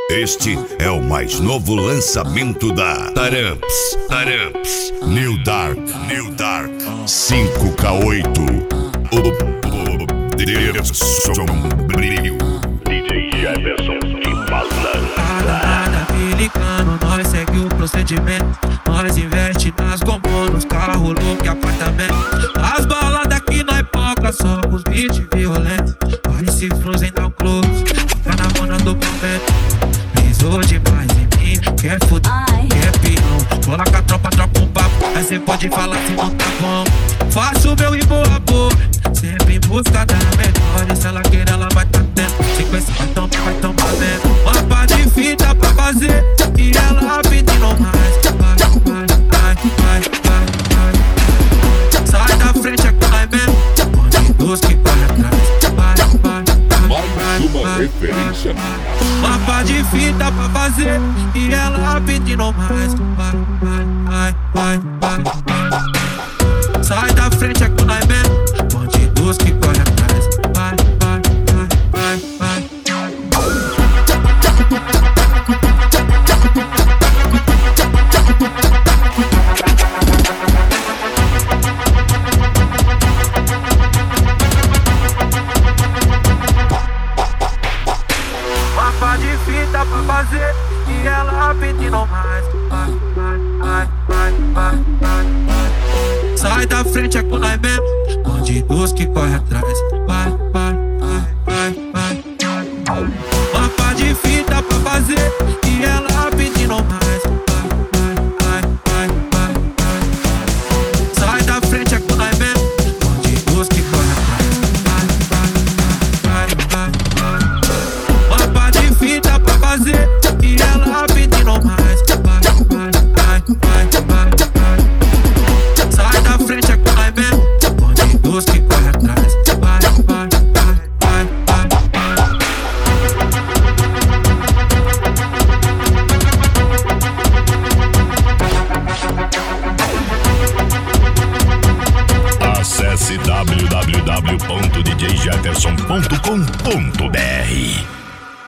Este é o mais novo lançamento da Taramps. New Dark 5K8. O poder sombrio. DJ Jefferson de Nada milicano, nós segue o procedimento. Nós investe nas gomas, nos carros, look e apartamento. As baladas que nós poca, só com os beats violentos. Parece Frozen down close, fica na mão do momento. Brisou demais em mim, quer fuder, quer peão. Coloca a tropa, troca um papo, aí cê pode falar se não tá bom. Faço meu e boa boa, sempre em busca da melhor. E se ela querer, ela vai tá tendo. Sequência vai tomar vendo. Mapa de fita pra fazer, e ela pedindo mais. Vai. Sai da frente, é com nós mesmo. Bandidos que corre atrás. Mais uma referência. Mapa de fita pra fazer, e ela pedindo mais. Vai. Sai da frente, é com nós mesmo. Bandidos que corre atrás. Vai. Mapa de fita pra fazer, e ela pedindo mais. Vai. Sai da frente, é com nós mesmo. Bandidos que corre atrás. Vai. Mapa de fita pra fazer, e ela pedindo mais. Vai. Sai da frente, é com nós mesmo. Bandidos que corre atrás. Vai. Mapa de fita pra fazer, e ela pedindo mais. Vai. Sai da frente, é com nós mesmo. Bandidos que corre atrás. Vai. Acesse www.djjefferson.com.br.